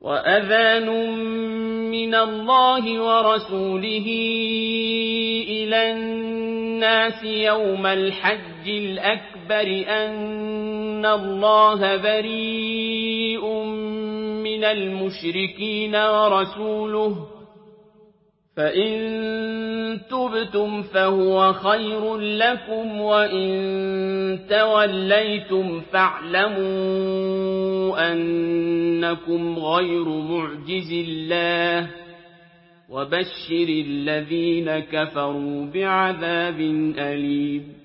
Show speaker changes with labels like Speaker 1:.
Speaker 1: وأذان من الله ورسوله إلى الناس يوم الحج الأكبر أن الله بريء من المشركين ورسوله فإن تبتم فهو خير لكم وإن توليتم فاعلموا أنكم غير معجز الله وبشر الذين كفروا بعذاب أليم